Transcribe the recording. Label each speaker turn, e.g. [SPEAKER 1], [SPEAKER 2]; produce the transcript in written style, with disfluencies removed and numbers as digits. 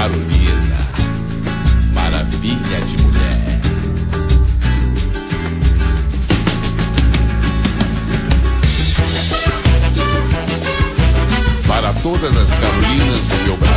[SPEAKER 1] Carolina, maravilha de mulher. Para todas as Carolinas do meu Brasil.